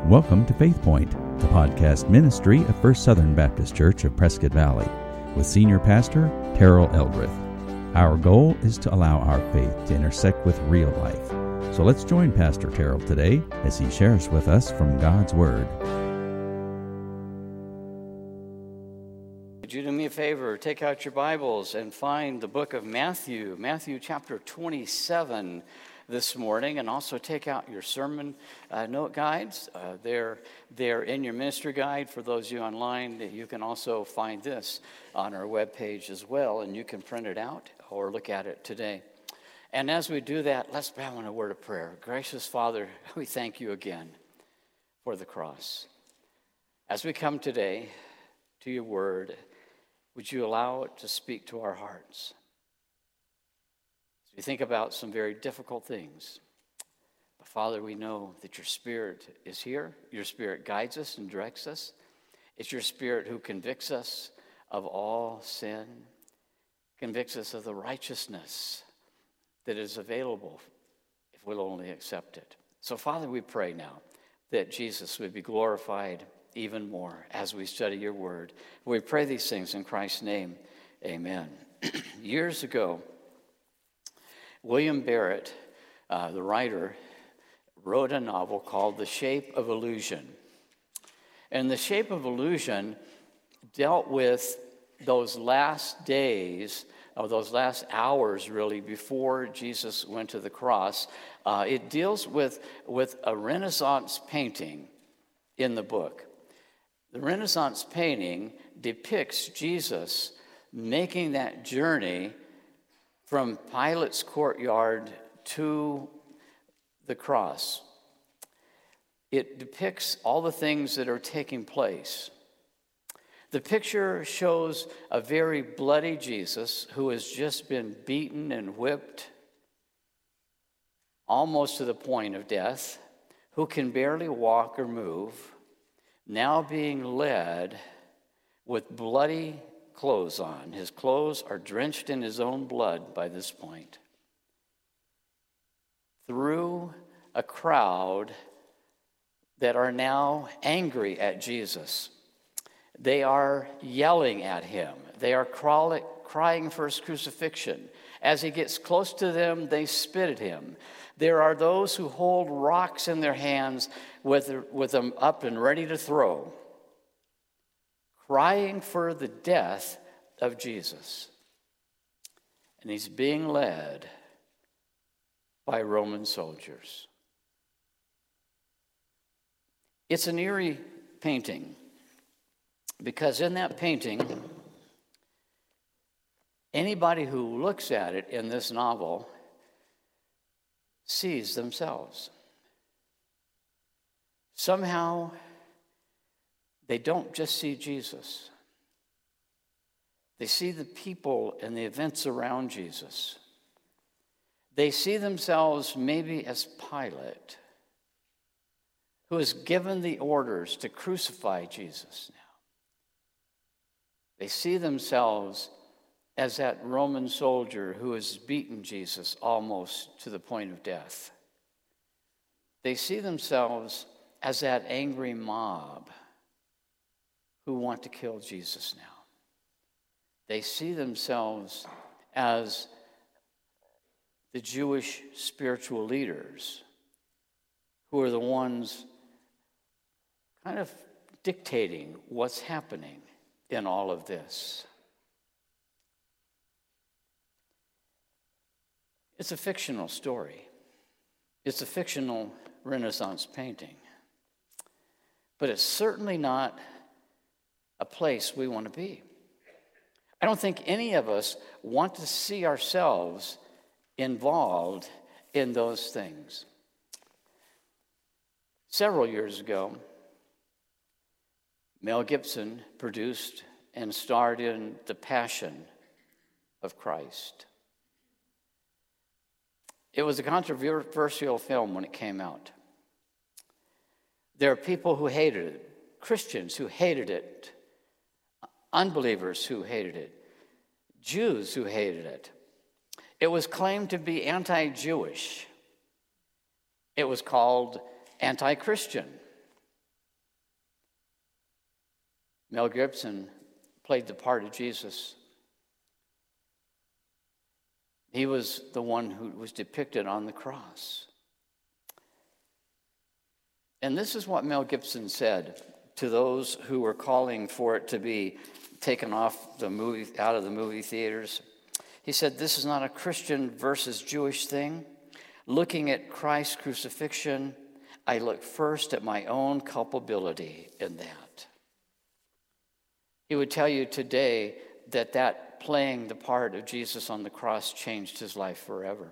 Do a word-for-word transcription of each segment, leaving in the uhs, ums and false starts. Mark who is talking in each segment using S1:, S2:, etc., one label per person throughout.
S1: Welcome to Faith Point, the podcast ministry of First Southern Baptist Church of Prescott Valley, with Senior Pastor Terrell Eldrith. Our goal is to allow our faith to intersect with real life. So let's join Pastor Terrell today as he shares with us from God's Word.
S2: Would you do me a favor, take out your Bibles and find the book of Matthew, Matthew chapter twenty-seven this morning, and also take out your sermon uh, note guides. Uh, they're, they're in your ministry guide. For those of you online, you can also find this on our webpage as well, and you can print it out or look at it today. And as we do that, let's bow in a word of prayer. Gracious Father, we thank you again for the cross. As we come today to your word, would you allow it to speak to our hearts? As we think about some very difficult things, but Father, we know that your Spirit is here. Your Spirit guides us and directs us. It's your Spirit who convicts us of all sin, convicts us of the righteousness that is available if we'll only accept it. So, Father, we pray now that Jesus would be glorified even more as we study your word. We pray these things in Christ's name. Amen. Years ago, William Barrett, uh, the writer, wrote a novel called The Shape of Illusion. And The Shape of Illusion dealt with those last days, or those last hours really, before Jesus went to the cross. Uh, it deals with, with a Renaissance painting in the book. The Renaissance painting depicts Jesus making that journey from Pilate's courtyard to the cross. It depicts all the things that are taking place. The picture shows a very bloody Jesus who has just been beaten and whipped almost to the point of death, who can barely walk or move, now being led with bloody clothes on. His clothes are drenched in his own blood by this point, through a crowd that are now angry at Jesus. They are yelling at him. They are crawling, crying for his crucifixion. As he gets close to them, they spit at him. There are those who hold rocks in their hands with, with them up and ready to throw, crying for the death of Jesus. And he's being led by Roman soldiers. It's an eerie painting, because in that painting, anybody who looks at it in this novel sees themselves. Somehow, they don't just see Jesus. They see the people and the events around Jesus. They see themselves maybe as Pilate, who has given the orders to crucify Jesus now. They see themselves as that Roman soldier who has beaten Jesus almost to the point of death. They see themselves as that angry mob who want to kill Jesus now. They see themselves as the Jewish spiritual leaders who are the ones kind of dictating what's happening in all of this. It's a fictional story. It's a fictional Renaissance painting. But it's certainly not a place we want to be. I don't think any of us want to see ourselves involved in those things. Several years ago, Mel Gibson produced and starred in The Passion of Christ. It was a controversial film when it came out. There are people who hated it, Christians who hated it, unbelievers who hated it, Jews who hated it. It was claimed to be anti-Jewish. It was called anti-Christian. Mel Gibson played the part of Jesus. He was the one who was depicted on the cross. And this is what Mel Gibson said to those who were calling for it to be taken off the movie, out of the movie theaters. He said, "This is not a Christian versus Jewish thing. Looking at Christ's crucifixion, I look first at my own culpability in that." He would tell you today that that playing the part of Jesus on the cross changed his life forever.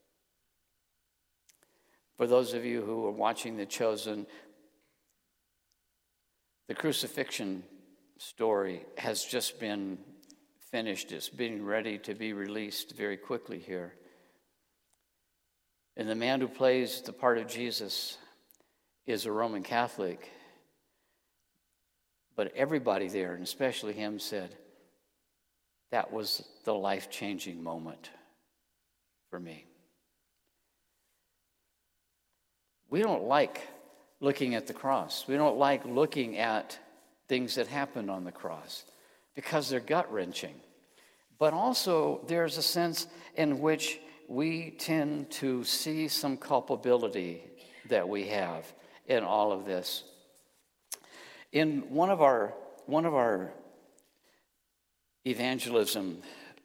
S2: For those of you who are watching The Chosen, the crucifixion story has just been finished. It's being ready to be released very quickly here. And the man who plays the part of Jesus is a Roman Catholic. But everybody there, and especially him, said, that was the life-changing moment for me. We don't like looking at the cross. We don't like looking at things that happened on the cross because they're gut-wrenching. But also there's a sense in which we tend to see some culpability that we have in all of this. In one of our one of our evangelism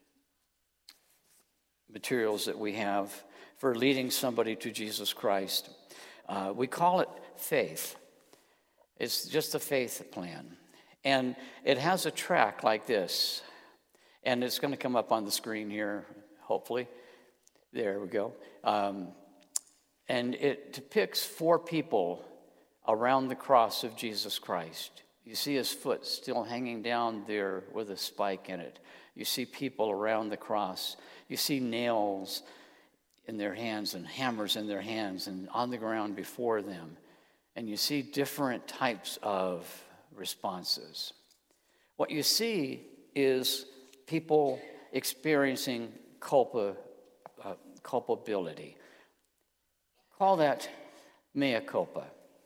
S2: materials that we have for leading somebody to Jesus Christ, uh, we call it faith. It's just a faith plan. And it has a track like this. And it's going to come up on the screen here, hopefully. There we go. Um, and it depicts four people around the cross of Jesus Christ. You see his foot still hanging down there with a spike in it. You see people around the cross. You see nails in their hands and hammers in their hands and on the ground before them. And you see different types of responses. What you see is people experiencing culpa, uh, culpability. Call that mea culpa.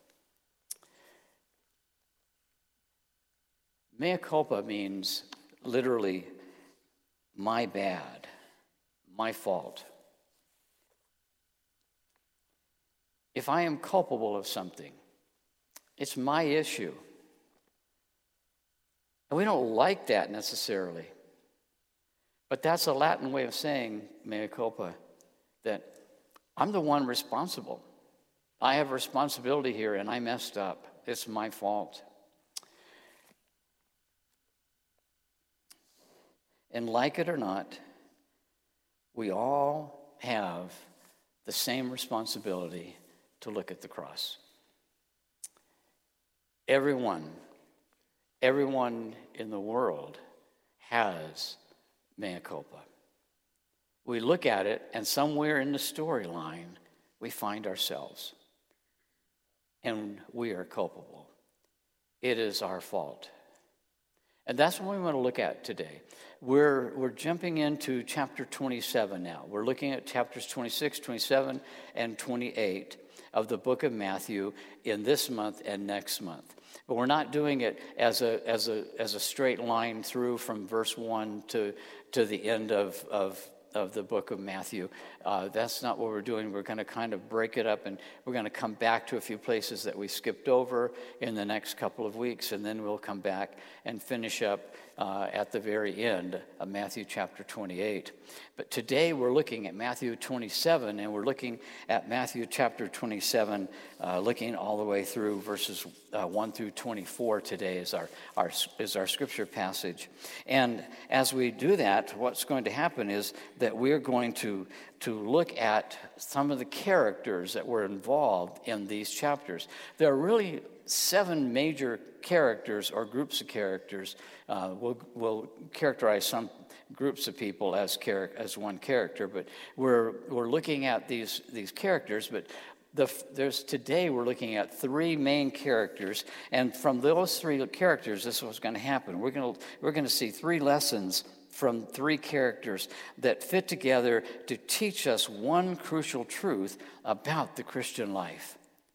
S2: Mea culpa means literally my bad, my fault. If I am culpable of something, it's my issue. And we don't like that necessarily. But that's a Latin way of saying mea culpa, that I'm the one responsible. I have responsibility here and I messed up. It's my fault. And like it or not, we all have the same responsibility to look at the cross. Everyone, everyone in the world has mea culpa. We look at it, and somewhere in the storyline, we find ourselves. And we are culpable. It is our fault. And that's what we want to look at today. We're, we're jumping into chapter twenty-seven now. We're looking at chapters twenty-six, twenty-seven, and twenty-eight of the book of Matthew in this month and next month. But we're not doing it as a as a as a straight line through from verse one to to the end of of of the book of Matthew. Uh, that's not what we're doing. We're going to kind of break it up, and we're going to come back to a few places that we skipped over in the next couple of weeks, and then we'll come back and finish up uh, at the very end of Matthew chapter twenty-eight. But today we're looking at Matthew twenty-seven, and we're looking at Matthew chapter twenty-seven, uh, looking all the way through verses uh, one through twenty-four today is our, our, is our scripture passage. And as we do that, what's going to happen is that we're going to, to look at some of the characters that were involved in these chapters. There are really seven major characters or groups of characters. Uh, we'll, we'll characterize some groups of people as char- as one character, but we're we're looking at these these characters. But the, there's today we're looking at three main characters, and from those three characters, this is what's going to happen. We're going to we're going to see three lessons from three characters that fit together to teach us one crucial truth about the Christian life.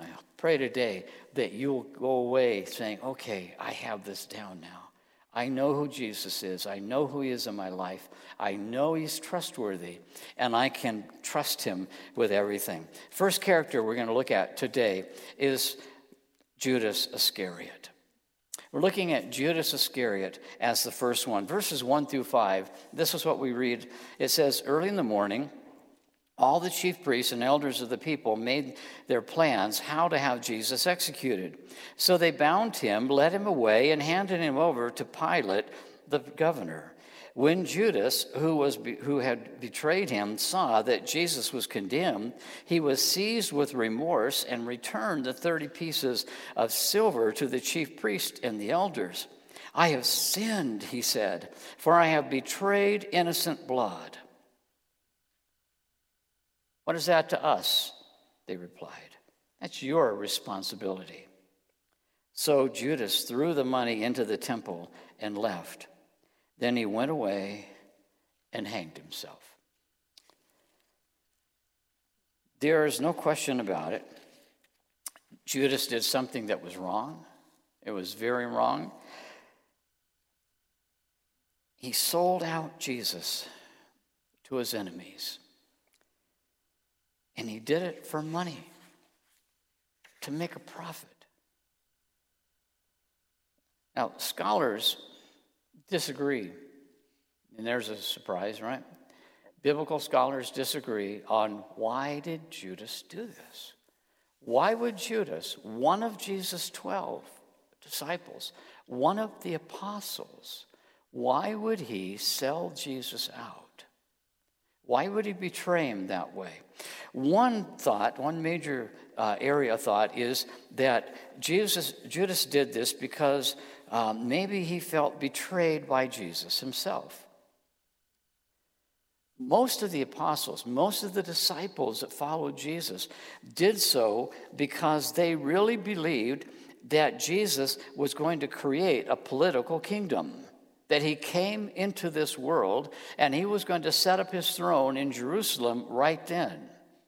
S2: I pray today that you'll go away saying, okay, I have this down now. I know who Jesus is. I know who he is in my life. I know he's trustworthy, and I can trust him with everything. First character we're going to look at today is Judas Iscariot. We're looking at Judas Iscariot as the first one. Verses one through five, this is what we read. It says, early in the morning, all the chief priests and elders of the people made their plans how to have Jesus executed. So they bound him, led him away, and handed him over to Pilate, the governor. When Judas, who was who had betrayed him, saw that Jesus was condemned, he was seized with remorse and returned the thirty pieces of silver to the chief priest and the elders. I have sinned, he said, for I have betrayed innocent blood. What is that to us? They replied. That's your responsibility. So Judas threw the money into the temple and left. Then he went away and hanged himself. There is no question about it. Judas did something that was wrong. It was very wrong. He sold out Jesus to his enemies. And he did it for money, to make a profit. Now, scholars disagree, and there's a surprise, right? Biblical scholars disagree on why did Judas do this? Why would Judas, one of Jesus' twelve disciples, one of the apostles, why would he sell Jesus out? Why would he betray him that way? One thought, one major uh, area of thought is that Jesus, Judas did this because um, maybe he felt betrayed by Jesus himself. Most of the apostles, most of the disciples that followed Jesus did so because they really believed that Jesus was going to create a political kingdom, that he came into this world and he was going to set up his throne in Jerusalem right then.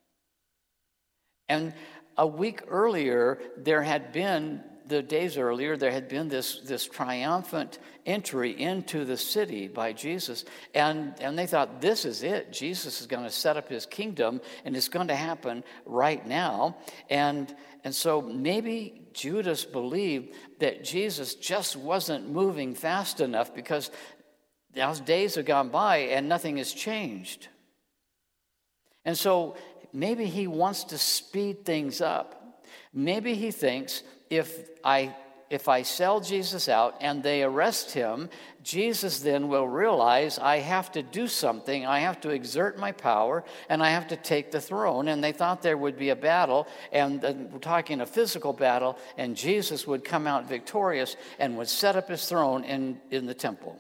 S2: And a week earlier, there had been, the days earlier, there had been this, this triumphant entry into the city by Jesus. And, and they thought, this is it. Jesus is going to set up his kingdom, and it's going to happen right now. And, and so maybe Judas believed that Jesus just wasn't moving fast enough because those days have gone by and nothing has changed. And so maybe he wants to speed things up. Maybe he thinks, if I if I sell Jesus out and they arrest him, Jesus then will realize I have to do something. I have to exert my power, and I have to take the throne. And they thought there would be a battle, and we're talking a physical battle, and Jesus would come out victorious and would set up his throne in, in the temple.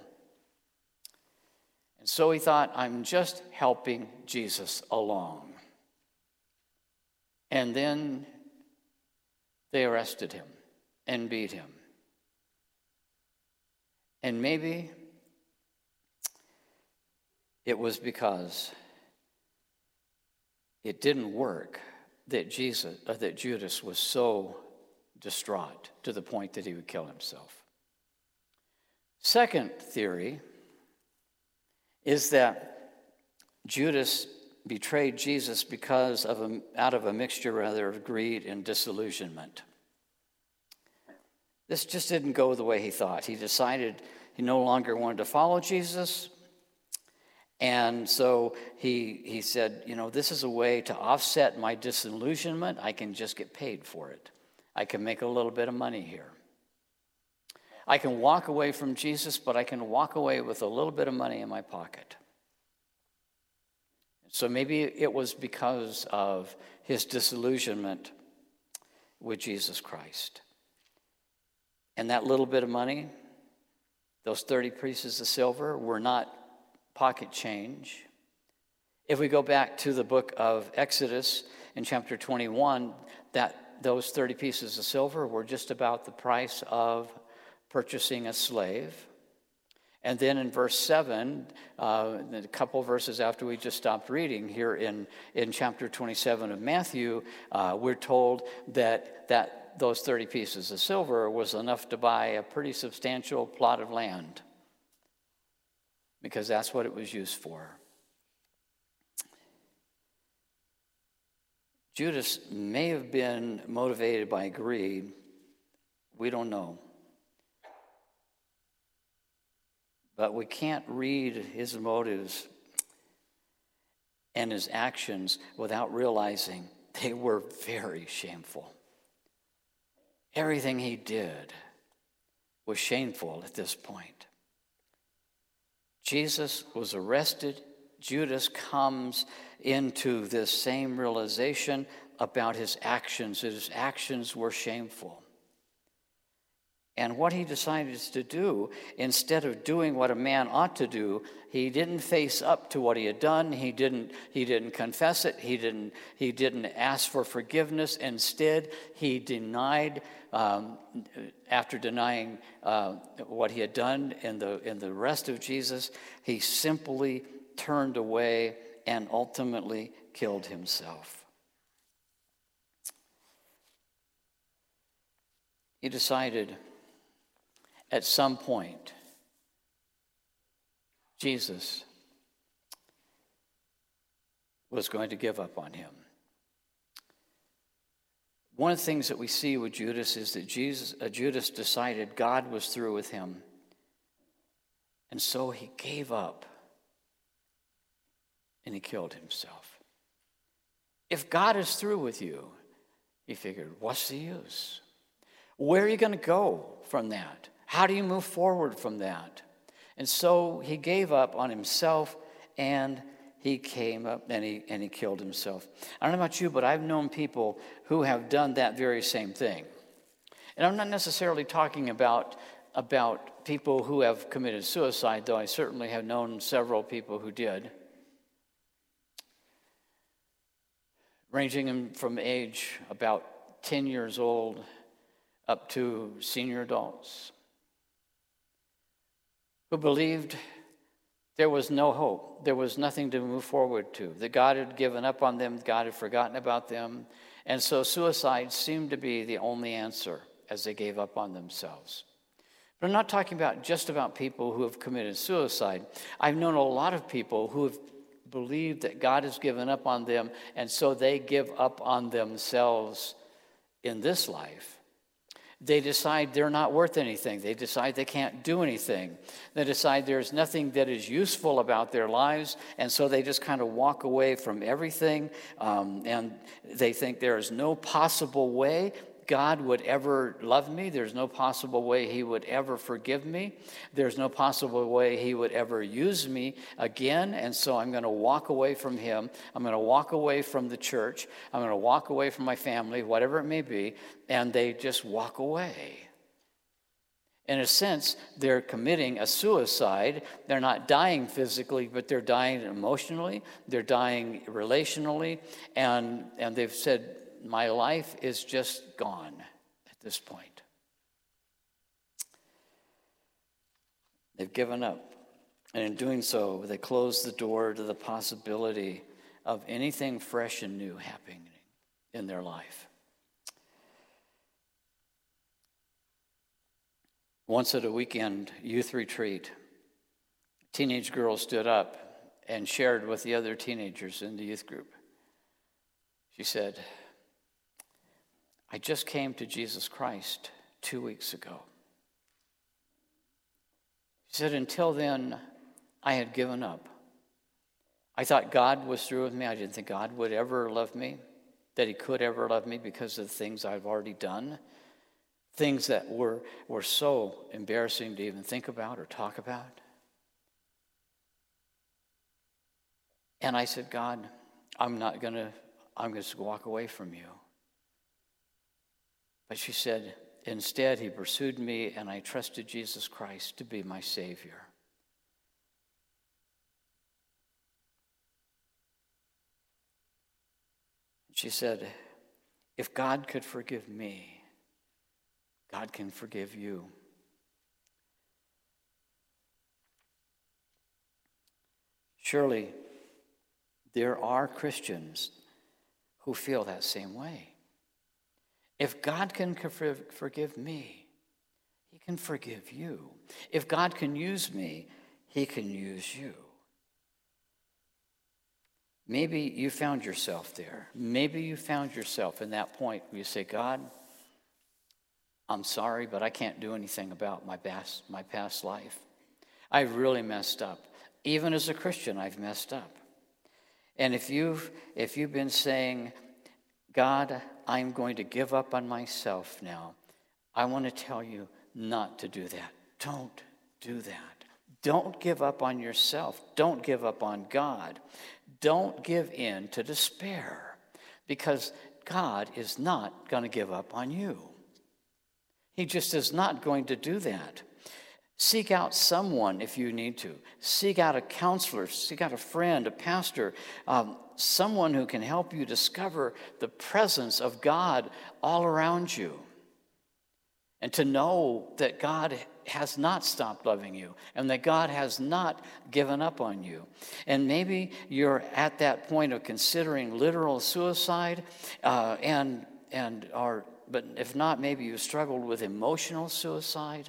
S2: And so he thought, I'm just helping Jesus along. And then they arrested him and beat him. And maybe it was because it didn't work that Jesus, uh, that Judas was so distraught to the point that he would kill himself. Second theory is that Judas betrayed Jesus because of a, out of a mixture rather of greed and disillusionment. This just didn't go the way he thought. He decided he no longer wanted to follow Jesus. And so he he said, you know, this is a way to offset my disillusionment. I can just get paid for it. I can make a little bit of money here. I can walk away from Jesus, but I can walk away with a little bit of money in my pocket. So maybe it was because of his disillusionment with Jesus Christ. And that little bit of money, those thirty pieces of silver, were not pocket change. If we go back to the book of Exodus in chapter twenty-one, that those thirty pieces of silver were just about the price of purchasing a slave. And then in verse seven, uh, a couple verses after we just stopped reading here in, in chapter twenty-seven of Matthew, uh, we're told that, that those thirty pieces of silver was enough to buy a pretty substantial plot of land, because that's what it was used for. Judas may have been motivated by greed. We don't know. But we can't read his motives and his actions without realizing they were very shameful. Everything he did was shameful at this point. Jesus was arrested. Judas comes into this same realization about his actions, that his actions were shameful. And what he decided to do, instead of doing what a man ought to do, he didn't face up to what he had done. He didn't, he didn't confess it. He didn't, he didn't ask for forgiveness. Instead, he denied, um, after denying uh, what he had done in the, in the arrest of Jesus, he simply turned away and ultimately killed himself. He decided at some point, Jesus was going to give up on him. One of the things that we see with Judas is that Jesus, uh, Judas decided God was through with him. And so he gave up and he killed himself. If God is through with you, he figured, what's the use? Where are you going to go from that? How do you move forward from that? And so he gave up on himself, and he came up and he and he killed himself. I don't know about you, but I've known people who have done that very same thing. And I'm not necessarily talking about, about people who have committed suicide, though I certainly have known several people who did. Ranging from age about ten years old up to senior adults, who believed there was no hope, there was nothing to move forward to, that God had given up on them, God had forgotten about them, and so suicide seemed to be the only answer as they gave up on themselves. But I'm not talking about just about people who have committed suicide. I've known a lot of people who have believed that God has given up on them, and so they give up on themselves in this life. They decide they're not worth anything. They decide they can't do anything. They decide there's nothing that is useful about their lives, and so they just kind of walk away from everything, um, and they think there is no possible way God would ever love me. There's no possible way he would ever forgive me. There's no possible way he would ever use me again, and so I'm going to walk away from him. I'm going to walk away from the church. I'm going to walk away from my family, whatever it may be, and they just walk away. In a sense, they're committing a suicide. They're not dying physically, but they're dying emotionally. They're dying relationally, and, and they've said, my life is just gone at this point. They've given up. And in doing so, they close the door to the possibility of anything fresh and new happening in their life. Once at a weekend youth retreat, a teenage girl stood up and shared with the other teenagers in the youth group. She said, I just came to Jesus Christ two weeks ago. She said, until then, I had given up. I thought God was through with me. I didn't think God would ever love me, that he could ever love me because of the things I've already done, things that were, were so embarrassing to even think about or talk about. And I said, God, I'm not going to, I'm going to walk away from you. But she said, instead, he pursued me, and I trusted Jesus Christ to be my Savior. She said, if God could forgive me, God can forgive you. Surely there are Christians who feel that same way. If God can forgive me, he can forgive you. If God can use me, he can use you. Maybe you found yourself there. Maybe you found yourself in that point where you say, God, I'm sorry, but I can't do anything about my past, my past life. I've really messed up. Even as a Christian, I've messed up. And if you've, if you've been saying, God, I'm going to give up on myself now, I want to tell you not to do that. Don't do that. Don't give up on yourself. Don't give up on God. Don't give in to despair, because God is not going to give up on you. He just is not going to do that. Seek out someone if you need to. Seek out a counselor. Seek out a friend, a pastor, um, someone who can help you discover the presence of God all around you. And to know that God has not stopped loving you and that God has not given up on you. And maybe you're at that point of considering literal suicide, uh, and and are, but if not, maybe you struggled with emotional suicide.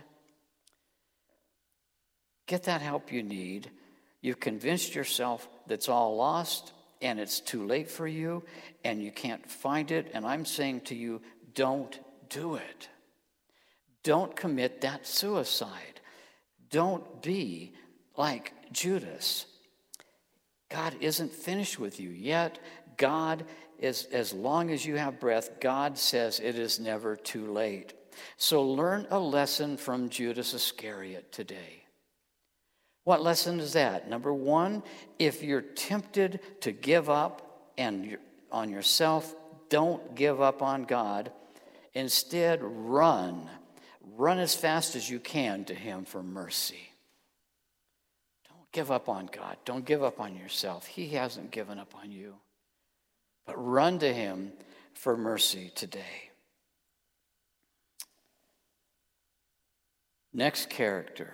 S2: Get that help you need. You've convinced yourself that's all lost and it's too late for you and you can't find it. And I'm saying to you, don't do it. Don't commit that suicide. Don't be like Judas. God isn't finished with you yet. God is, as long as you have breath, God says it is never too late. So learn a lesson from Judas Iscariot today. What lesson is that? Number one, if you're tempted to give up and on yourself, don't give up on God. Instead, run. Run as fast as you can to him for mercy. Don't give up on God. Don't give up on yourself. He hasn't given up on you. But run to him for mercy today. Next character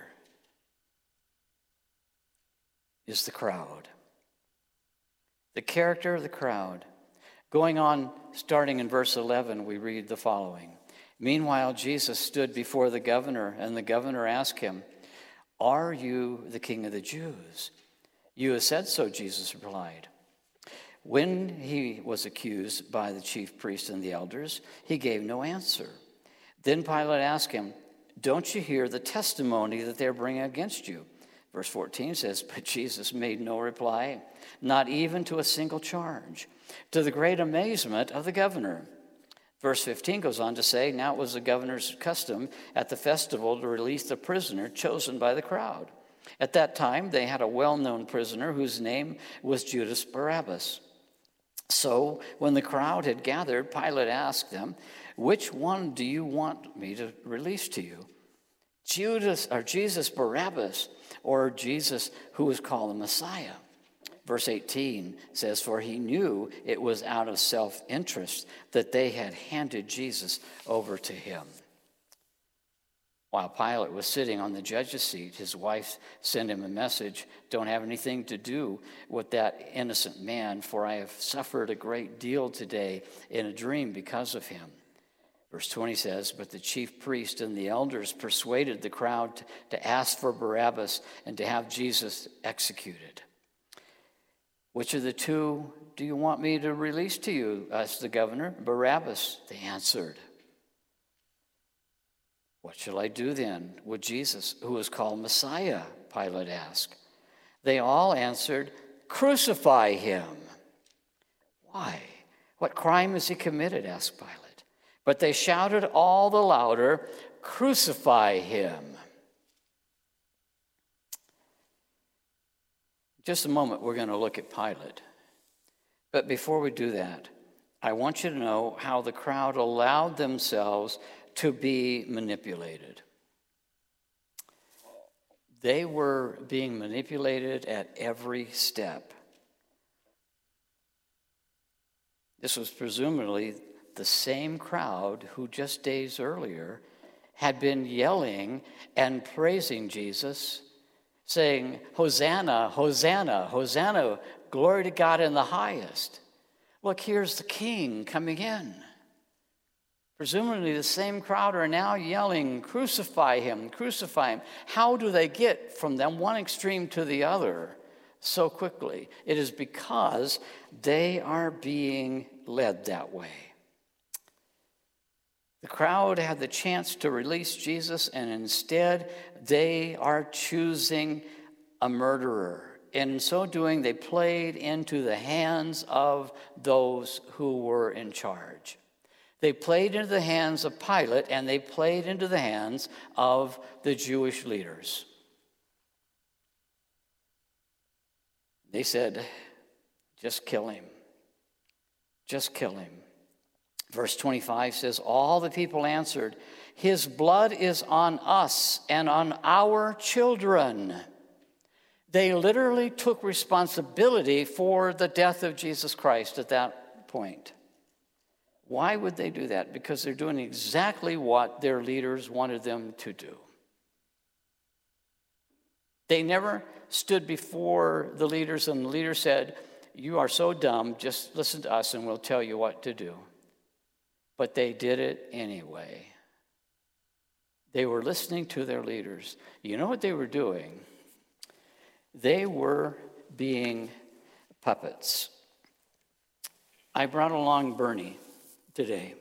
S2: is the crowd. The character of the crowd. Going on, starting in verse eleven, we read the following. Meanwhile, Jesus stood before the governor, and the governor asked him, "Are you the king of the Jews?" "You have said so," Jesus replied. When he was accused by the chief priests and the elders, he gave no answer. Then Pilate asked him, "Don't you hear the testimony that they're bringing against you?" Verse fourteen says, but Jesus made no reply, not even to a single charge, to the great amazement of the governor. Verse fifteen goes on to say, now it was the governor's custom at the festival to release the prisoner chosen by the crowd. At that time, they had a well-known prisoner whose name was Judas Barabbas. So when the crowd had gathered, Pilate asked them, "Which one do you want me to release to you? Judas or Jesus Barabbas, or Jesus who is called the Messiah?" Verse eighteen says, for he knew it was out of self-interest that they had handed Jesus over to him. While Pilate was sitting on the judge's seat, his wife sent him a message, "Don't have anything to do with that innocent man, for I have suffered a great deal today in a dream because of him." Verse twenty says, but the chief priest and the elders persuaded the crowd to ask for Barabbas and to have Jesus executed. "Which of the two do you want me to release to you?" asked the governor. "Barabbas," they answered. "What shall I do then with Jesus, who is called Messiah?" Pilate asked. They all answered, "Crucify him." "Why? What crime has he committed?" asked Pilate. But they shouted all the louder, "Crucify him." Just a moment, we're going to look at Pilate. But before we do that, I want you to know how the crowd allowed themselves to be manipulated. They were being manipulated at every step. This was presumably the same crowd who just days earlier had been yelling and praising Jesus, saying, Hosanna, Hosanna, Hosanna, glory to God in the highest. Look, here's the king coming in. Presumably the same crowd are now yelling, crucify him, crucify him. How do they get from them one extreme to the other so quickly? It is because they are being led that way. The crowd had the chance to release Jesus, and instead they are choosing a murderer. In so doing, they played into the hands of those who were in charge. They played into the hands of Pilate, and they played into the hands of the Jewish leaders. They said, just kill him. Just kill him. Verse twenty-five says, all the people answered, his blood is on us and on our children. They literally took responsibility for the death of Jesus Christ at that point. Why would they do that? Because they're doing exactly what their leaders wanted them to do. They never stood before the leaders and the leader said, you are so dumb, just listen to us and we'll tell you what to do. But they did it anyway. They were listening to their leaders. You know what they were doing? They were being puppets. I brought along Bernie today.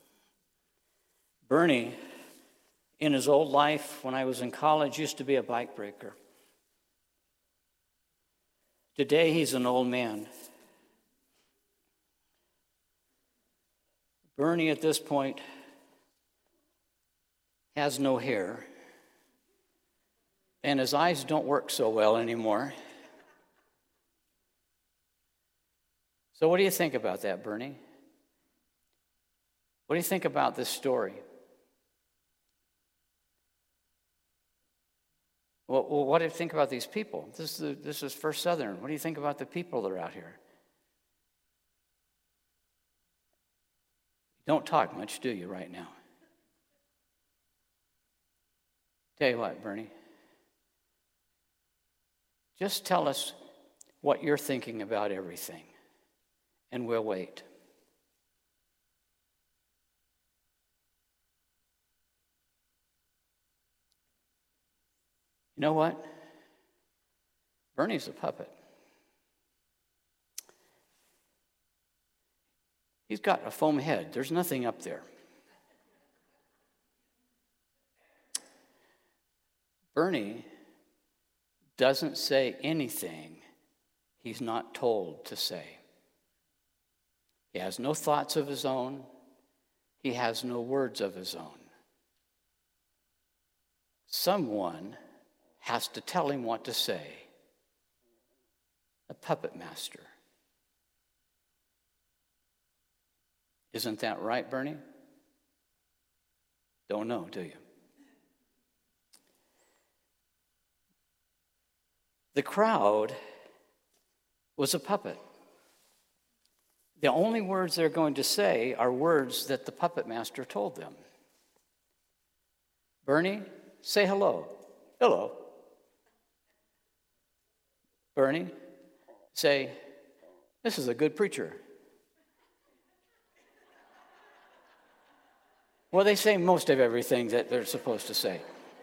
S2: Bernie, in his old life, when I was in college, used to be a bike breaker. Today, he's an old man. Bernie, at this point, has no hair, and his eyes don't work so well anymore. So what do you think about that, Bernie? What do you think about this story? Well, well what do you think about these people? This is, the, this is First Southern. What do you think about the people that are out here? You don't talk much, do you, right now? Tell you what, Bernie. Just tell us what you're thinking about everything, and we'll wait. You know what? Bernie's a puppet. He's got a foam head. There's nothing up there. Bernie doesn't say anything he's not told to say. He has no thoughts of his own. He has no words of his own. Someone has to tell him what to say. A puppet master. Isn't that right, Bernie? Don't know, do you? The crowd was a puppet. The only words they're going to say are words that the puppet master told them. Bernie, say hello. Hello. Bernie, say, this is a good preacher. Well, they say most of everything that they're supposed to say.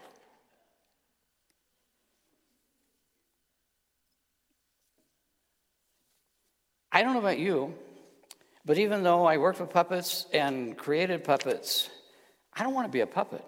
S2: I don't know about you, but even though I worked with puppets and created puppets, I don't want to be a puppet.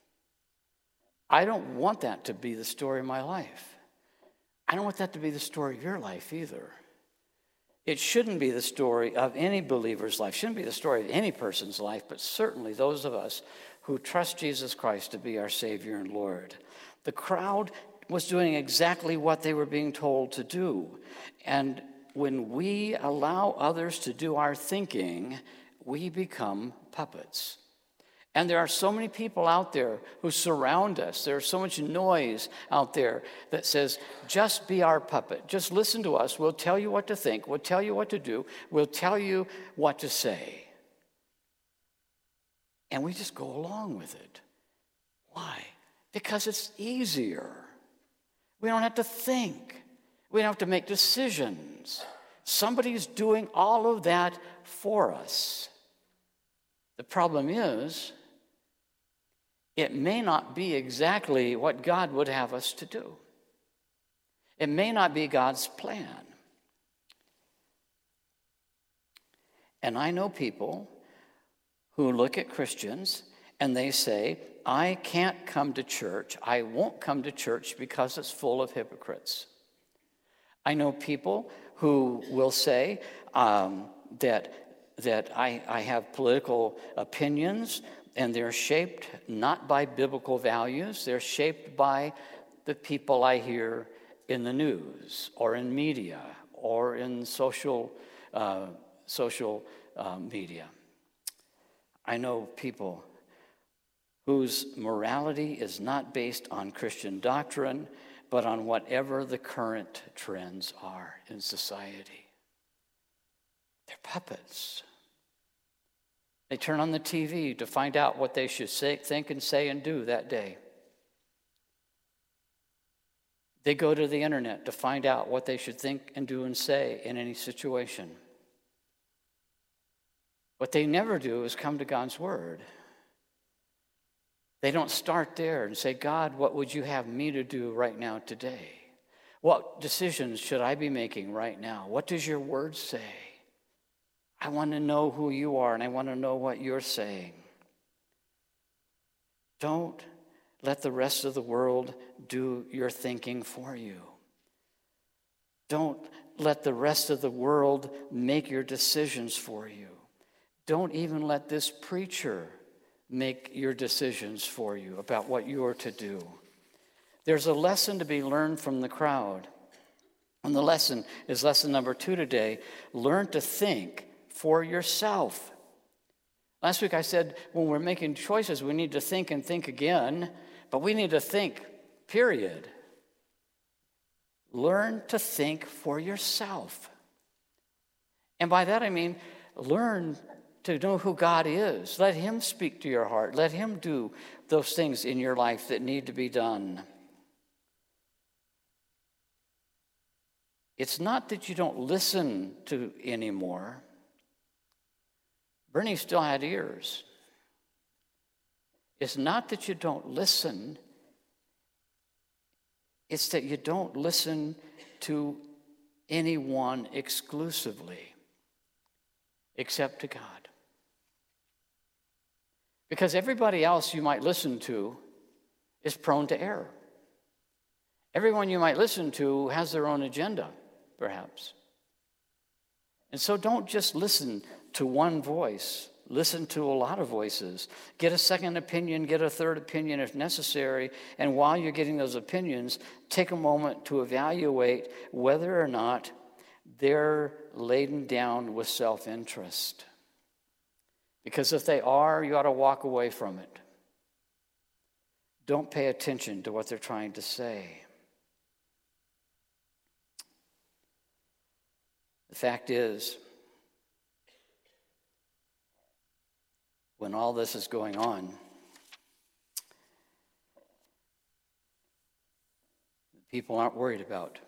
S2: I don't want that to be the story of my life. I don't want that to be the story of your life either. It shouldn't be the story of any believer's life. It shouldn't be the story of any person's life, but certainly those of us who trust Jesus Christ to be our Savior and Lord. The crowd was doing exactly what they were being told to do. And when we allow others to do our thinking, we become puppets. And there are so many people out there who surround us. There's so much noise out there that says, just be our puppet. Just listen to us. We'll tell you what to think. We'll tell you what to do. We'll tell you what to say. And we just go along with it. Why? Because it's easier. We don't have to think. We don't have to make decisions. Somebody's doing all of that for us. The problem is, it may not be exactly what God would have us to do. It may not be God's plan. And I know people who look at Christians and they say, I can't come to church. I won't come to church because it's full of hypocrites. I know people who will say um, that, that I, I have political opinions, and they're shaped not by biblical values. They're shaped by the people I hear in the news or in media or in social, uh, social uh, media. I know people whose morality is not based on Christian doctrine, but on whatever the current trends are in society. They're puppets. They turn on the T V to find out what they should say, think and say and do that day. They go to the internet to find out what they should think and do and say in any situation. What they never do is come to God's Word. They don't start there and say, God, what would you have me to do right now today? What decisions should I be making right now? What does your Word say? I want to know who you are, and I want to know what you're saying. Don't let the rest of the world do your thinking for you. Don't let the rest of the world make your decisions for you. Don't even let this preacher make your decisions for you about what you are to do. There's a lesson to be learned from the crowd. And the lesson is lesson number two today. Learn to think for yourself. Last week I said when we're making choices, we need to think and think again, but we need to think, period. Learn to think for yourself. And by that I mean learn to know who God is. Let him speak to your heart. Let him do those things in your life that need to be done. It's not that you don't listen to anymore. Bernie still had ears. It's not that you don't listen. It's that you don't listen to anyone exclusively except to God. Because everybody else you might listen to is prone to error. Everyone you might listen to has their own agenda, perhaps. And so don't just listen to one voice. Listen to a lot of voices. Get a second opinion, get a third opinion if necessary. And while you're getting those opinions, take a moment to evaluate whether or not they're laden down with self-interest. Because if they are, you ought to walk away from it. Don't pay attention to what they're trying to say. The fact is, when all this is going on, people aren't worried about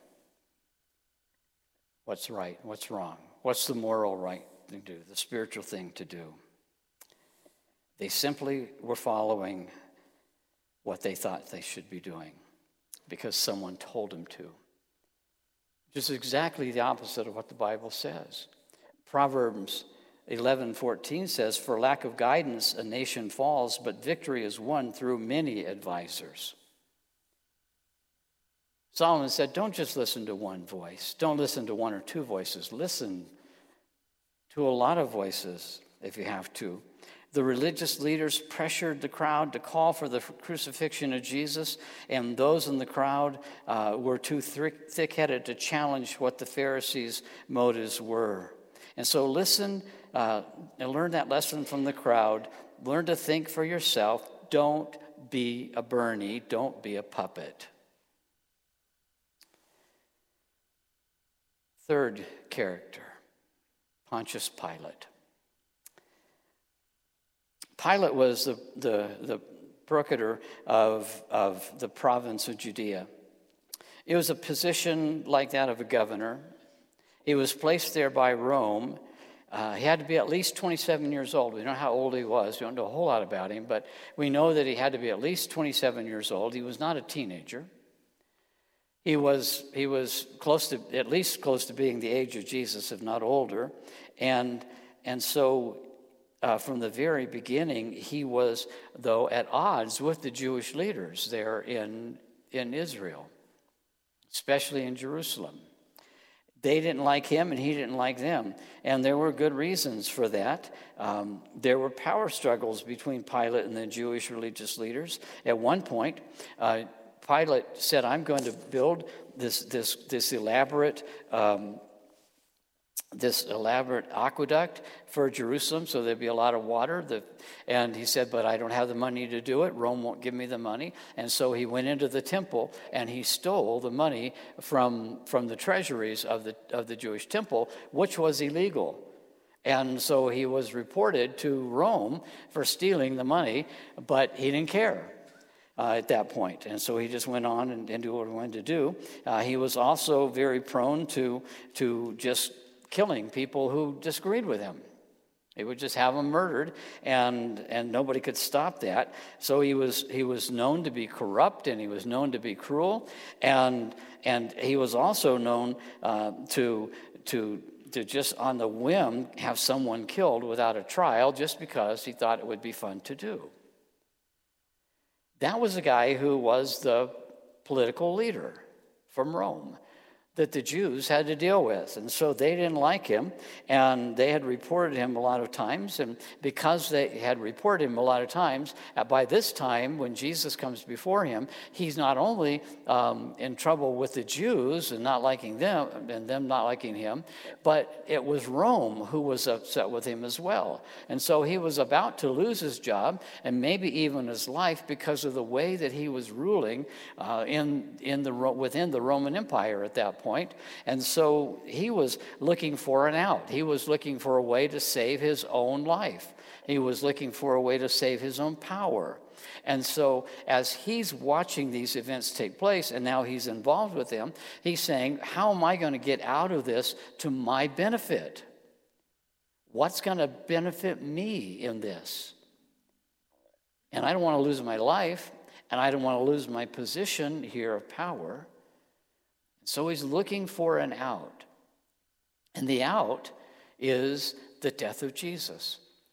S2: what's right, what's wrong, what's the moral right thing to do, the spiritual thing to do. They simply were following what they thought they should be doing because someone told them to. Which is exactly the opposite of what the Bible says. Proverbs eleven fourteen says, for lack of guidance a nation falls, but victory is won through many advisors. Solomon said, don't just listen to one voice. Don't listen to one or two voices. Listen to a lot of voices if you have to. The religious leaders pressured the crowd to call for the crucifixion of Jesus, and those in the crowd uh, were too thick-headed to challenge what the Pharisees' motives were. And so listen uh, and learn that lesson from the crowd. Learn to think for yourself. Don't be a Bernie. Don't be a puppet. Third character, Pontius Pilate. Pilate was the, the, the procurator of, of the province of Judea. It was a position like that of a governor. He was placed there by Rome. Uh, he had to be at least twenty-seven years old. We don't know how old he was. We don't know a whole lot about him, but we know that he had to be at least twenty-seven years old. He was not a teenager. He was he was close to, at least close to being the age of Jesus, if not older. And, and so uh, from the very beginning, he was, though, at odds with the Jewish leaders there in, in Israel, especially in Jerusalem. They didn't like him, and he didn't like them. And there were good reasons for that. Um, there were power struggles between Pilate and the Jewish religious leaders. At one point, uh, Pilate said, I'm going to build this, this, this elaborate um, this elaborate aqueduct for Jerusalem, so there'd be a lot of water. The, and he said, but I don't have the money to do it. Rome won't give me the money. And so he went into the temple and he stole the money from, from the treasuries of the, of the Jewish temple, which was illegal. And so he was reported to Rome for stealing the money, but he didn't care. Uh, at that point. And so he just went on and, and did what he wanted to do. Uh, he was also very prone to, to just killing people who disagreed with him. He would just have them murdered, and, and nobody could stop that. So he was he was known to be corrupt, and he was known to be cruel, and and he was also known uh, to to to just on the whim have someone killed without a trial, just because he thought it would be fun to do. That was a guy who was the political leader from Rome that the Jews had to deal with. And so they didn't like him, and they had reported him a lot of times. And because they had reported him a lot of times, by this time, when Jesus comes before him, he's not only um, in trouble with the Jews and not liking them, and them not liking him, but it was Rome who was upset with him as well. And so he was about to lose his job, and maybe even his life, because of the way that he was ruling uh, in, in the, within the Roman Empire at that point. And so he was looking for an out. He was looking for a way to save his own life. He was looking for a way to save his own power. And so as he's watching these events take place, and now he's involved with them, he's saying, how am I going to get out of this to my benefit? What's going to benefit me in this? And I don't want to lose my life, and I don't want to lose my position here of power. So he's looking for an out. And the out is the death of Jesus.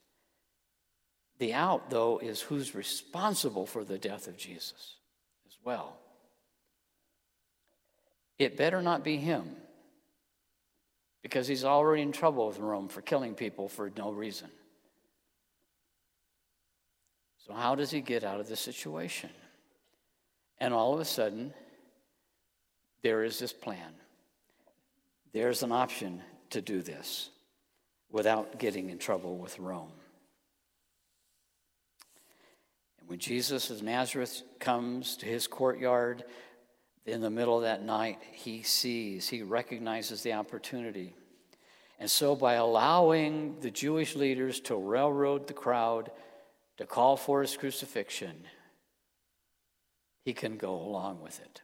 S2: The out, though, is who's responsible for the death of Jesus as well. It better not be him, because he's already in trouble with Rome for killing people for no reason. So how does he get out of the situation? And all of a sudden, there is this plan. There's an option to do this without getting in trouble with Rome. And when Jesus of Nazareth comes to his courtyard in the middle of that night, he sees, he recognizes the opportunity. And so by allowing the Jewish leaders to railroad the crowd to call for his crucifixion, he can go along with it.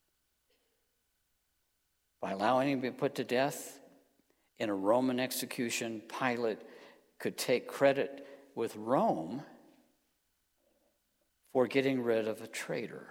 S2: By allowing him to be put to death in a Roman execution, Pilate could take credit with Rome for getting rid of a traitor.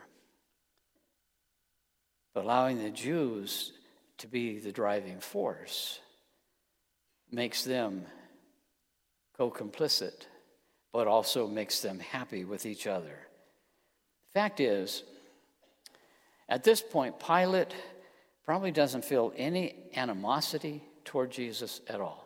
S2: But allowing the Jews to be the driving force makes them co-complicit, but also makes them happy with each other. Fact is, at this point, Pilate probably doesn't feel any animosity toward Jesus at all.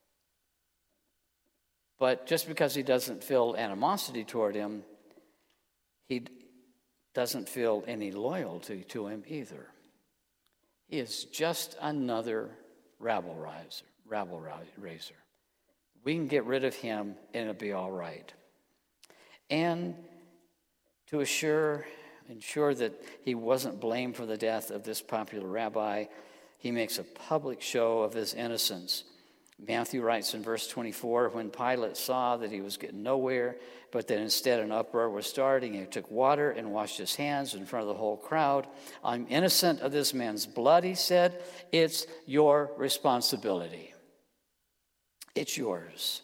S2: But just because he doesn't feel animosity toward him, he doesn't feel any loyalty to him either. He is just another rabble raiser. Rabble raiser. We can get rid of him and it'll be all right. And to assure ensure that he wasn't blamed for the death of this popular rabbi, he makes a public show of his innocence Matthew writes in verse twenty-four, when Pilate saw that he was getting nowhere, but that instead an uproar was starting, he took water and washed his hands in front of the whole crowd. I'm innocent of this man's blood, he said. It's your responsibility. It's yours.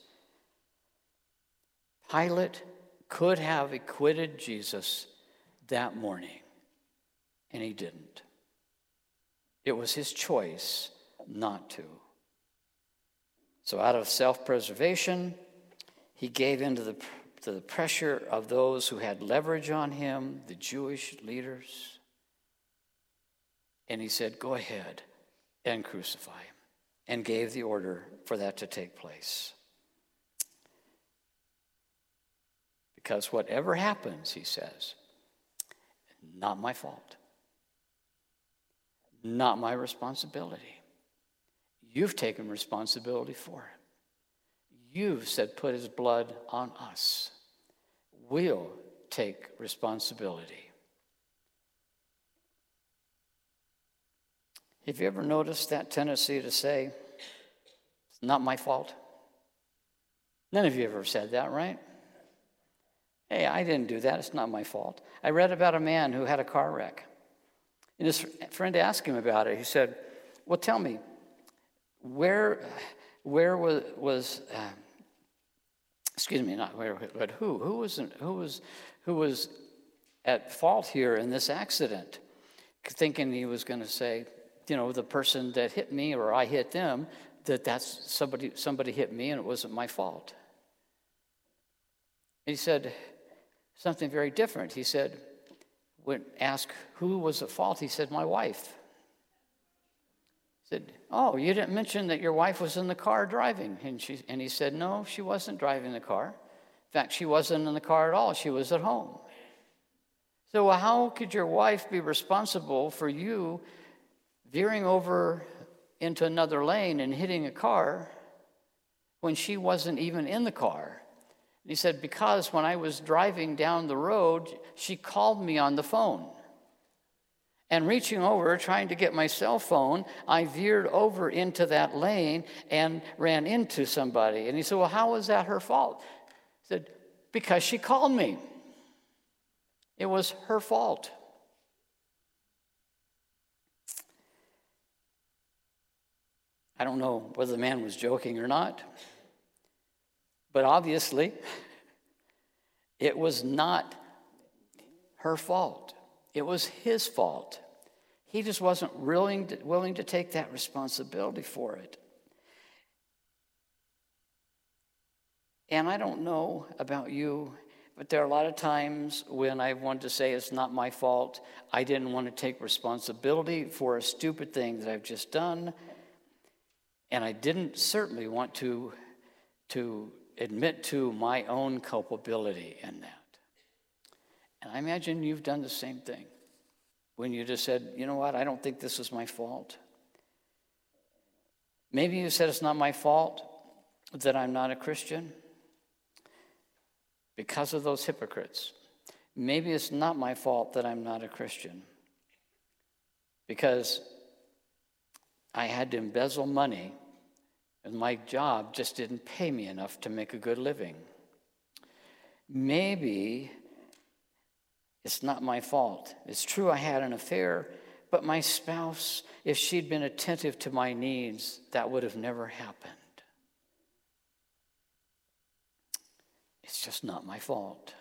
S2: Pilate could have acquitted Jesus that morning, and he didn't. It was his choice not to. So out of self-preservation, he gave in to the, to the pressure of those who had leverage on him, the Jewish leaders. And he said, go ahead and crucify him, and gave the order for that to take place. Because whatever happens, he says, not my fault. Not my responsibility. You've taken responsibility for it. You've said, put his blood on us. We'll take responsibility. Have you ever noticed that tendency to say, it's not my fault? None of you ever said that, right? Hey, I didn't do that. It's not my fault. I read about a man who had a car wreck. And his friend asked him about it. He said, well, tell me, where where was, was uh, excuse me, not where, but who? Who was, who was, who was at fault here in this accident? Thinking he was going to say, you know, the person that hit me or I hit them, that that's somebody, somebody hit me and it wasn't my fault. And he said something very different. He said, when asked who was at fault, he said, my wife. He said, oh, you didn't mention that your wife was in the car driving. And, she, and he said, no, she wasn't driving the car. In fact, she wasn't in the car at all. She was at home. So how could your wife be responsible for you veering over into another lane and hitting a car when she wasn't even in the car? And he said, because when I was driving down the road, she called me on the phone. And reaching over, trying to get my cell phone, I veered over into that lane and ran into somebody. And he said, well, how was that her fault? He said, because she called me. It was her fault. I don't know whether the man was joking or not, but obviously it was not her fault. It was his fault. He just wasn't willing to, willing to take that responsibility for it. And I don't know about you, but there are a lot of times when I wanted to say it's not my fault. I didn't want to take responsibility for a stupid thing that I've just done. And I didn't certainly want to, to admit to my own culpability in that. And I imagine you've done the same thing. When you just said, you know what, I don't think this is my fault. Maybe you said it's not my fault that I'm not a Christian because of those hypocrites. Maybe it's not my fault that I'm not a Christian because I had to embezzle money and my job just didn't pay me enough to make a good living. Maybe it's not my fault. It's true I had an affair, but my spouse, if she'd been attentive to my needs, that would have never happened. It's just not my fault.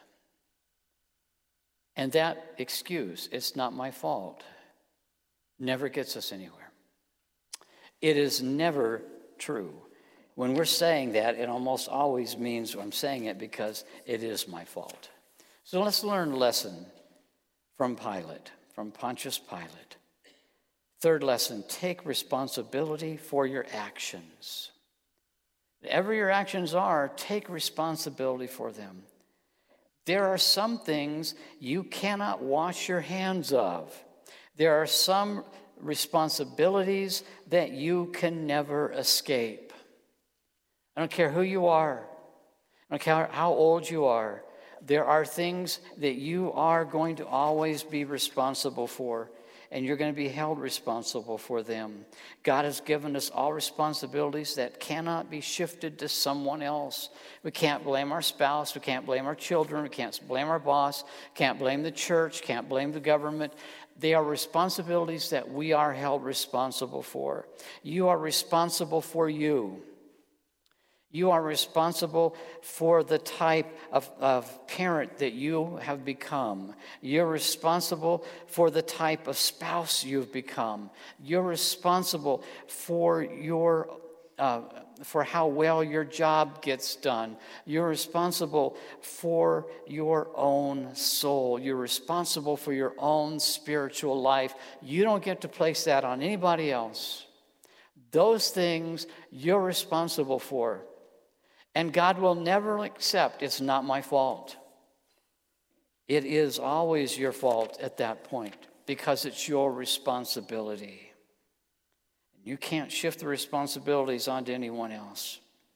S2: And that excuse, it's not my fault, never gets us anywhere. It is never true. When we're saying that, it almost always means I'm saying it because it is my fault. So let's learn a lesson from Pilate, from Pontius Pilate. Third lesson, take responsibility for your actions. Whatever your actions are, take responsibility for them. There are some things you cannot wash your hands of. There are some responsibilities that you can never escape. I don't care who you are. I don't care how old you are. There are things that you are going to always be responsible for. and you're going to be held responsible for them. God has given us all responsibilities that cannot be shifted to someone else. We can't blame our spouse. We can't blame our children. We can't blame our boss. Can't blame the church. Can't blame the government. They are responsibilities that we are held responsible for. You are responsible for you. You are responsible for the type of, of parent that you have become. You're responsible for the type of spouse you've become. You're responsible for your uh, for how well your job gets done. You're responsible for your own soul. You're responsible for your own spiritual life. You don't get to place that on anybody else. Those things you're responsible for. And God will never accept, it's not my fault. It is always your fault at that point because it's your responsibility. You can't shift the responsibilities onto anyone else.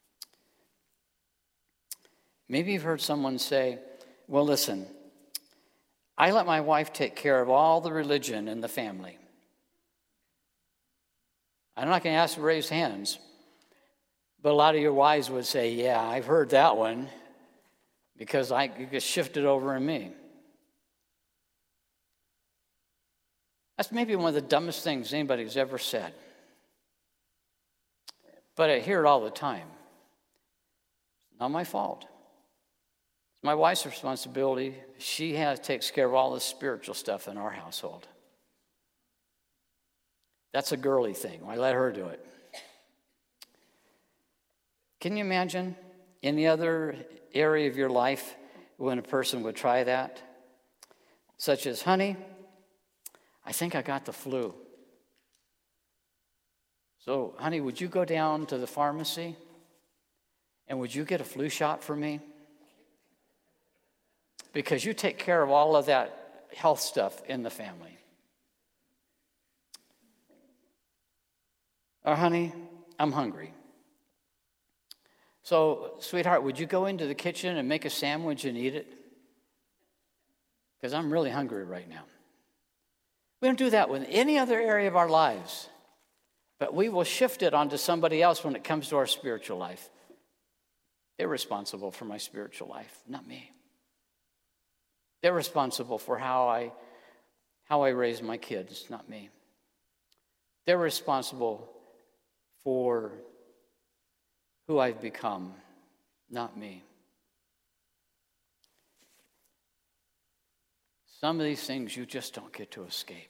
S2: Maybe you've heard someone say, well, listen, I let my wife take care of all the religion in the family. I'm not going to ask to raise hands. But a lot of your wives would say, yeah, I've heard that one because I you get shifted over in me. That's maybe one of the dumbest things anybody's ever said. But I hear it all the time. It's not my fault. It's my wife's responsibility. She has takes care of all the spiritual stuff in our household. That's a girly thing. I let her do it. Can you imagine any other area of your life when a person would try that? Such as, honey, I think I got the flu. So, honey, would you go down to the pharmacy and would you get a flu shot for me? Because you take care of all of that health stuff in the family. Or, honey, I'm hungry. So, sweetheart, would you go into the kitchen and make a sandwich and eat it? Because I'm really hungry right now. We don't do that with any other area of our lives. But we will shift it onto somebody else when it comes to our spiritual life. They're responsible for my spiritual life, not me. They're responsible for how I, how I raise my kids, not me. They're responsible for who I've become, not me. Some of these things you just don't get to escape.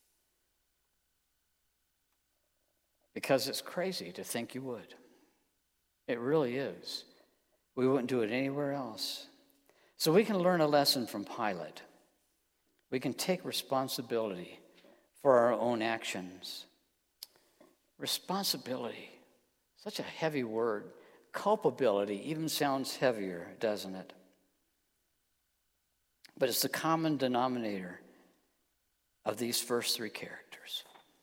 S2: Because it's crazy to think you would. It really is. We wouldn't do it anywhere else. So we can learn a lesson from Pilate. We can take responsibility for our own actions. Responsibility, such a heavy word. Culpability even sounds heavier, doesn't it? But it's the common denominator of these first three characters.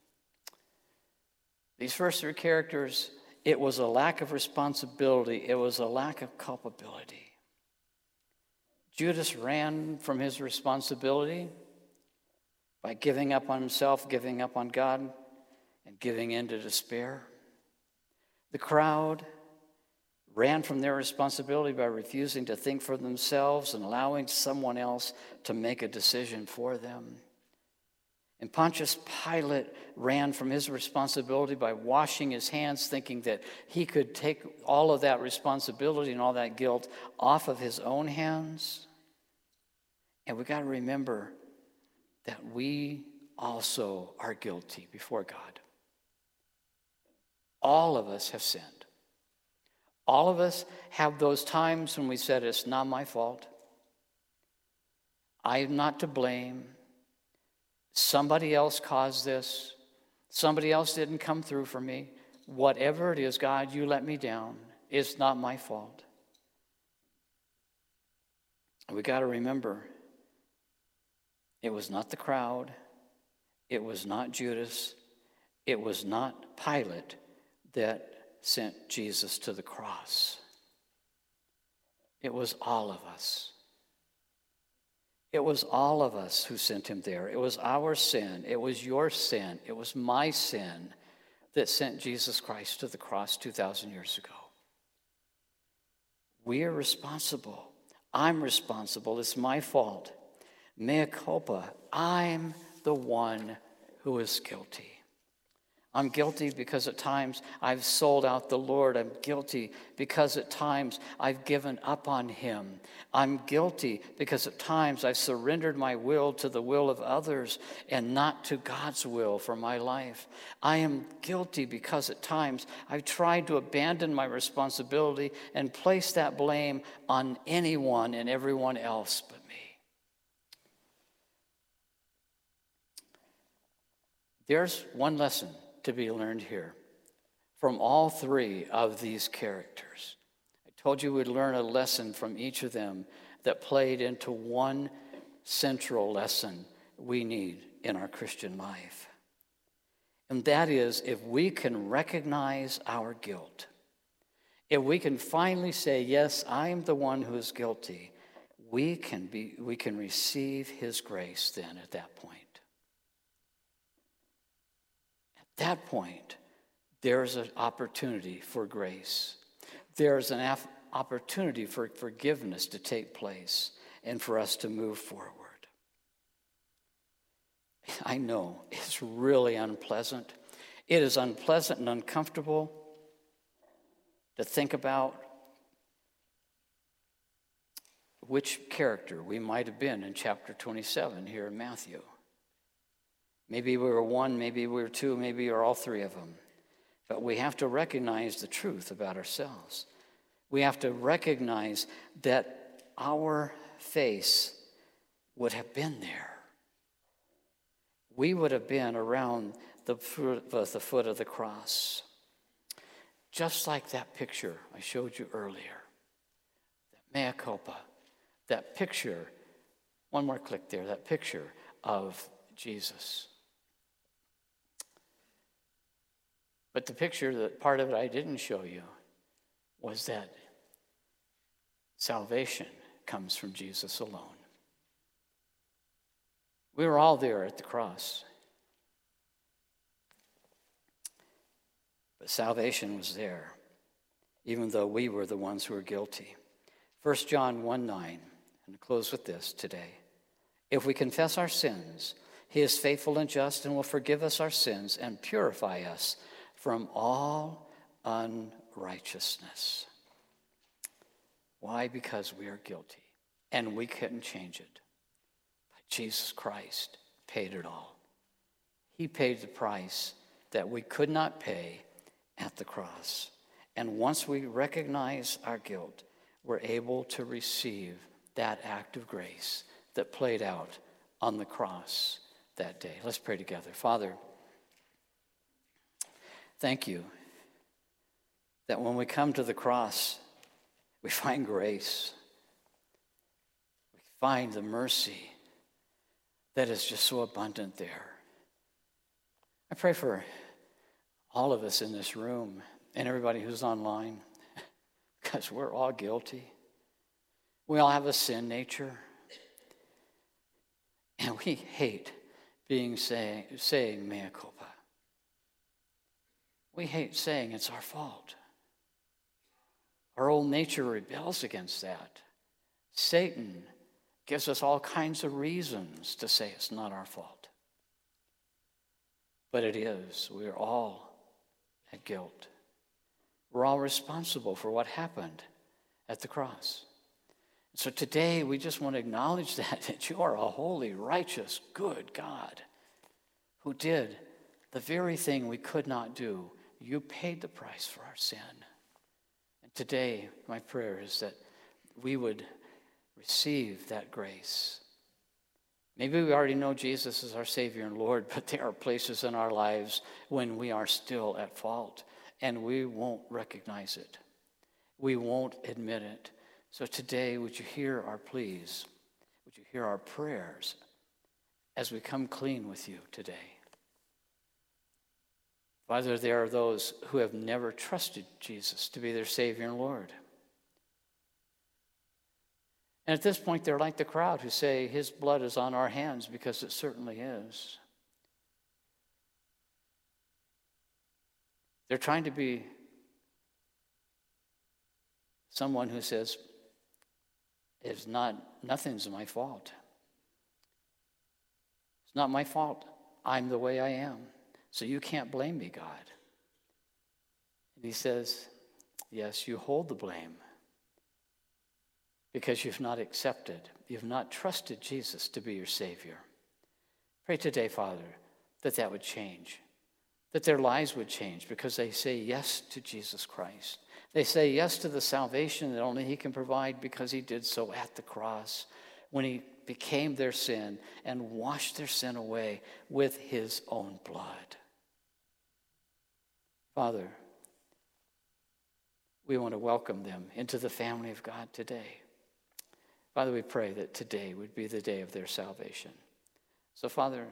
S2: These first three characters, it was a lack of responsibility. It was a lack of culpability. Judas ran from his responsibility by giving up on himself, giving up on God, and giving in to despair. The crowd ran from their responsibility by refusing to think for themselves and allowing someone else to make a decision for them. And Pontius Pilate ran from his responsibility by washing his hands, thinking that he could take all of that responsibility and all that guilt off of his own hands. And we got to remember that we also are guilty before God. All of us have sinned. All of us have those times when we said, it's not my fault. I am not to blame. Somebody else caused this. Somebody else didn't come through for me. Whatever it is, God, you let me down. It's not my fault. We got to remember, it was not the crowd. It was not Judas. It was not Pilate that sent Jesus to the cross. It was all of us. It was all of us who sent him there. It was our sin. It was your sin. It was my sin that sent Jesus Christ to the cross two thousand years ago. We are responsible. I'm responsible. It's my fault. Mea culpa. I'm the one who is guilty. I'm guilty because at times I've sold out the Lord. I'm guilty because at times I've given up on him. I'm guilty because at times I've surrendered my will to the will of others and not to God's will for my life. I am guilty because at times I've tried to abandon my responsibility and place that blame on anyone and everyone else but me. There's one lesson to be learned here from all three of these characters. I told you we'd learn a lesson from each of them that played into one central lesson we need in our Christian life. And that is, if we can recognize our guilt, if we can finally say, yes, I'm the one who is guilty, we can be, we can receive his grace then at that point. At that point, there's an opportunity for grace. There's an af- opportunity for forgiveness to take place and for us to move forward. I know it's really unpleasant. It is unpleasant and uncomfortable to think about which character we might have been in chapter twenty-seven here in Matthew. Maybe we were one, maybe we were two, maybe we were all three of them. But we have to recognize the truth about ourselves. We have to recognize that our face would have been there. We would have been around the foot, the foot of the cross. Just like that picture I showed you earlier. That mea culpa. That picture, one more click there, that picture of Jesus. But the picture, the part of it I didn't show you, was that salvation comes from Jesus alone. We were all there at the cross. But salvation was there, even though we were the ones who were guilty. First John one nine, and I'll close with this today. If we confess our sins, he is faithful and just and will forgive us our sins and purify us from all unrighteousness. Why? Because we are guilty, and we couldn't change it. But Jesus Christ paid it all. He paid the price that we could not pay at the cross. And once we recognize our guilt, we're able to receive that act of grace that played out on the cross that day. Let's pray together. Father, thank you that when we come to the cross, we find grace. We find the mercy that is just so abundant there. I pray for all of us in this room and everybody who's online, because we're all guilty. We all have a sin nature. And we hate being say, saying mea culpa. We hate saying it's our fault. Our old nature rebels against that. Satan gives us all kinds of reasons to say it's not our fault. But it is. We're all at guilt. We're all responsible for what happened at the cross. So today we just want to acknowledge that, that you are a holy, righteous, good God who did the very thing we could not do. You paid the price for our sin. And today my prayer is that we would receive that grace. Maybe we already know Jesus as our Savior and Lord, but there are places in our lives when we are still at fault and we won't recognize it. We won't admit it. So today, would you hear our pleas? Would you hear our prayers as we come clean with you today? Father, there are those who have never trusted Jesus to be their Savior and Lord. And at this point, they're like the crowd who say, his blood is on our hands, because it certainly is. They're trying to be someone who says, it's not, nothing's my fault. It's not my fault. I'm the way I am. So you can't blame me, God. And he says, yes, you hold the blame, because you've not accepted, you've not trusted Jesus to be your Savior. Pray today, Father, that that would change, that their lives would change because they say yes to Jesus Christ. They say yes to the salvation that only he can provide, because he did so at the cross when he became their sin and washed their sin away with his own blood. Father, we want to welcome them into the family of God today. Father, we pray that today would be the day of their salvation. So, Father,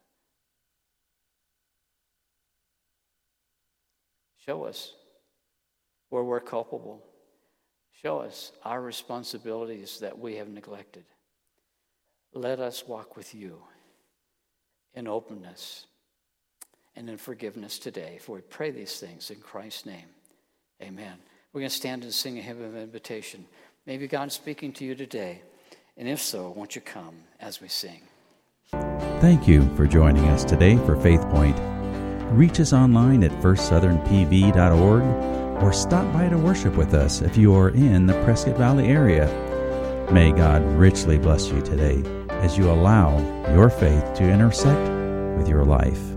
S2: show us where we're culpable. Show us our responsibilities that we have neglected. Let us walk with you in openness and in forgiveness today. For we pray these things in Christ's name. Amen. We're going to stand and sing a hymn of invitation. Maybe God's speaking to you today. And if so, won't you come as we sing?
S1: Thank you for joining us today for Faith Point. Reach us online at first southern p v dot org or stop by to worship with us if you are in the Prescott Valley area. May God richly bless you today as you allow your faith to intersect with your life.